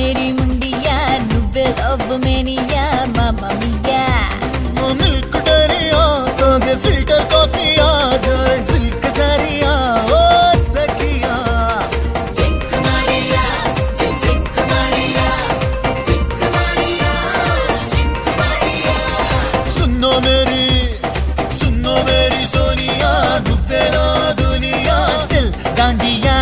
मेरी मुंडिया नुव्वे लव मेनिया मामा मिया मिल्क डेरिया तोगे फिल्टर कॉफिया जॉर्ज सिल्क सारिया ओ सखिया चिंक मारिया चिंक मारिया चिंक मारिया चिंक मारिया सुनो मेरी सोनिया नुव्वे ना दुनिया दिल डांडिया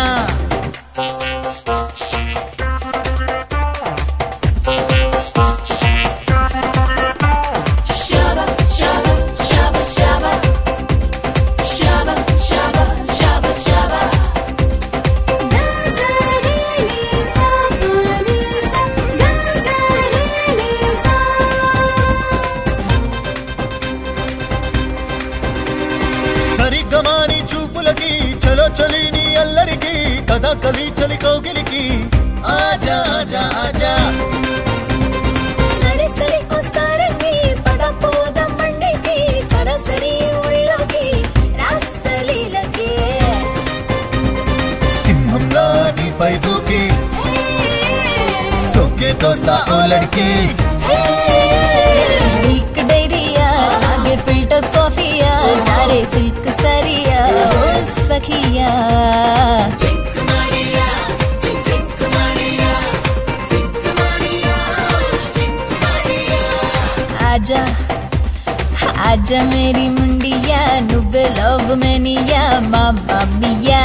సరిగమాని చూపులకి చలో చలిని అల్లరికి కథ కలి చలి కౌగిలికి ఆజా ఆజా ఆజా సరి సరి ఓ సరంగి పద పోద మండికి సరసరి ఉళ్ళకి రాసలీలకి సింహంలా నీపై దూకి సోకే తోస్తా ఓ లడ్కి मिल्क डेरिया आगे फिल्टर कॉफिया जारे सिल्क सारिया ओ सखिया चिंक मारिया चिंक मारिया चिंक मारिया चिंक मारिया आजा आजा मेरी मुंडिया नुव्वे लव मेनिया मामा मिया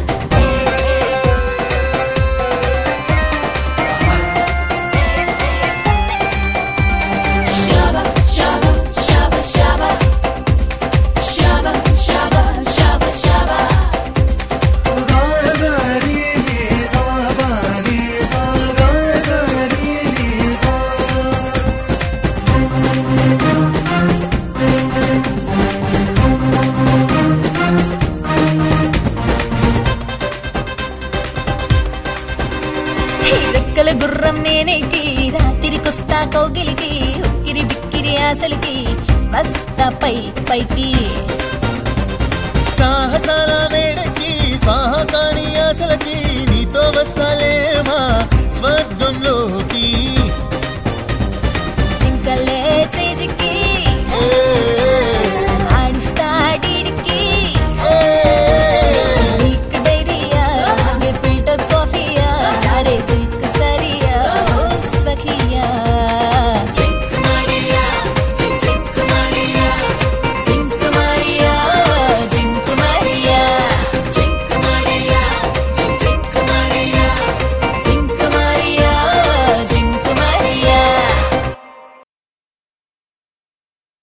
రెక్కల గుర్రం నేనేకి రాత్రికొస్తా కౌగిలికి ఉక్కిరి బిక్కిరి ఆశలకి వస్తా పైకి సాహసాల వేడకి స్వాహకాని ఆశలకి నీతో వస్తాలేమా స్వర్గంలో